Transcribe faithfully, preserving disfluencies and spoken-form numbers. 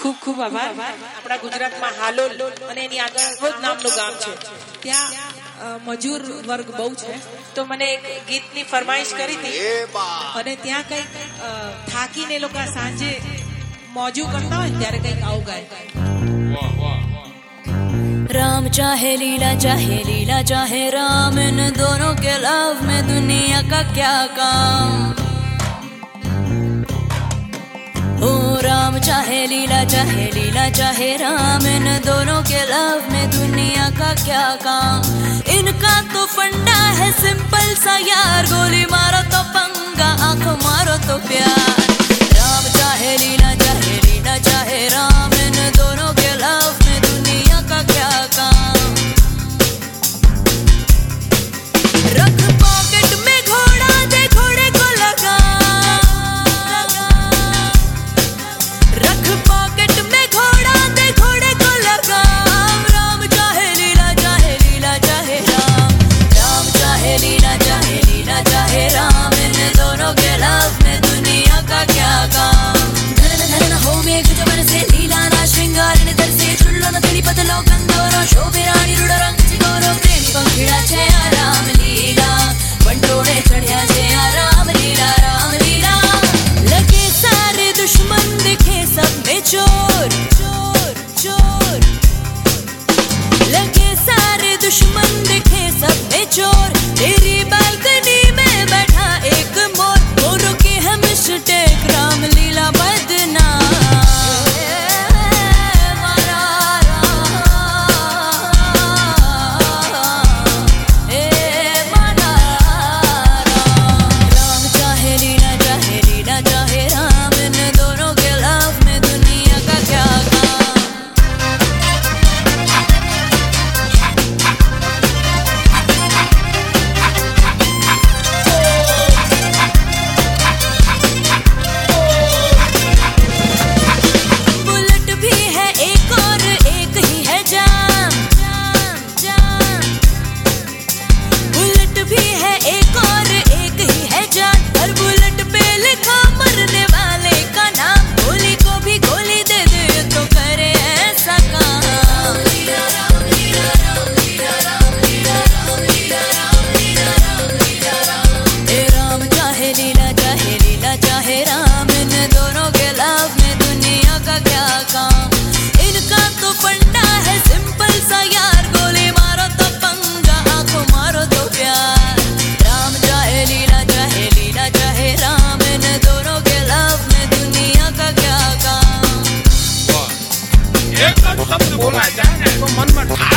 ખૂબ ખૂબ આભાર. આપણા ગુજરાતમાં હાલોલ અને એની આગળ રોજ નામનું ગામ છે, ત્યાં મજૂર વર્ગ બહુ છે. તો મને એક ગીતની ફરમાઈશ કરી હતી અને ત્યાં કઈક થાકીને એ લોકો સાંજે મોજું કરતા હોય ત્યારે કઈક આવું ગાય. राम चाहे लीला चाहे लीला चाहे राम, इन दोनों के लव में दुनिया का क्या काम. ओ राम चाहे लीला चाहे लीला चाहे राम, इन दोनों के लव में दुनिया का क्या काम. इनका तो फंडा है सिंपल सा यार, गोली मारो तो पंगा, आंख मारो तो प्यार. राम चाहे लीला चाहे लीला चाहे राम, इन दोनों के लव में दुनिया का क्या काम. रख पॉकेट में घोड़ा, दे घोड़े को लगा. रख पॉकेट में घोड़ा, दे घोड़े को लगा. राम चाहे लीला चाहे लीला चाहे राम. राम चाहे लीला चाहे लीला चाहे राम, इन दोनों के लव में दुनिया का क्या काम. धन धन हो मेघ जमन से लीला ना श्रृंगार निधर से चुल्लो न तेरी पतलो कंदोरो शोभे रानी रुड रंग चिगोरो. प्रेमी पंखीड़ा छे आ राम लीला, बंटोड़े चढ़िया छे आ राम लीला. राम लीला लगे सारे दुश्मन, दिखे सब में चोर चोर चोर. लगे सारे दुश्मन, दिखे सब में चोर. तेरी बालकनी में बैठा एक मोर, मोरों की है मिस्टेक, राम लीला बदनाम. शब्द बोला जाए तो मन में